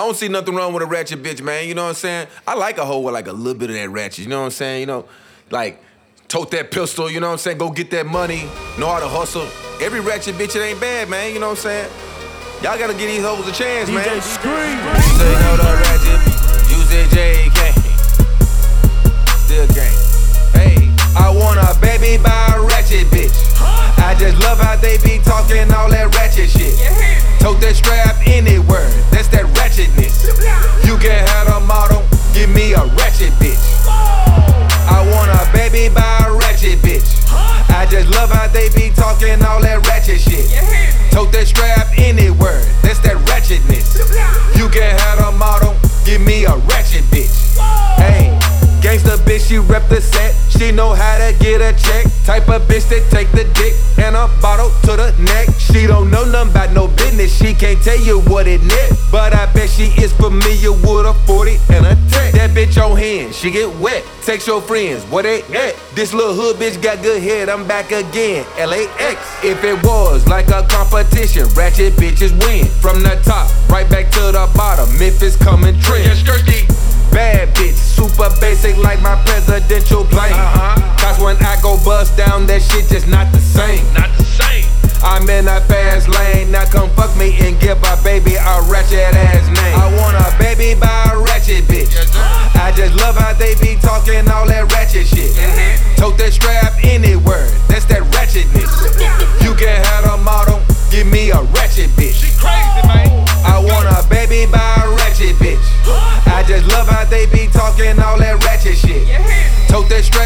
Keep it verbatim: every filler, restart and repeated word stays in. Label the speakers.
Speaker 1: don't see nothing wrong with a ratchet bitch, man. You know what I'm saying? I like a hoe with like a little bit of that ratchet. You know what I'm saying? You know, like tote that pistol. You know what I'm saying? Go get that money. Know how to hustle. Every ratchet bitch, it ain't bad, man. You know what I'm saying? Y'all gotta give these hoes a chance, man.
Speaker 2: D J Scream.
Speaker 1: So you know the ratchet, use it, J K. Still gang. Hey, I want a baby by a ratchet bitch. I just love how they be talking all that ratchet shit. Tote that strap anywhere, that's that ratchetness. You can have a model, give me a ratchet bitch. I want a baby by a ratchet bitch. I just love how they be talking all that ratchet shit. Tote that strap anywhere, that's that ratchetness. You can have a model, give me a ratchet bitch. Hey, gangsta bitch, she rep the set. She know how to get a check. Type of bitch that take the dick and a bottle to the neck. She don't know nothing about no business. She can't tell you what it net. But I bet she is familiar with a forty and a tech. That bitch on hand, she get wet. Text your friends, what they at? This little hood bitch got good head, I'm back again. L A X. If it was like a competition, ratchet bitches win. From the top, right back to the bottom. Memphis coming trend. Bad bitch, super basic like my presidential plane. Uh-huh. Cause when I go bust down, that shit just not the same.
Speaker 3: Not the same.
Speaker 1: I'm in a fast lane, now come fuck me and give a baby a ratchet ass name. I want a baby by a ratchet bitch.
Speaker 3: Yes,
Speaker 1: I just love how they be talking all that ratchet shit.
Speaker 3: Mm-hmm.
Speaker 1: Tote that strap anywhere, that's that ratchetness. You can have a model, give me a ratchet bitch.
Speaker 3: She crazy, man.
Speaker 1: I want a baby by a ratchet bitch. I just love how they be talking all that ratchet shit. Tote that strap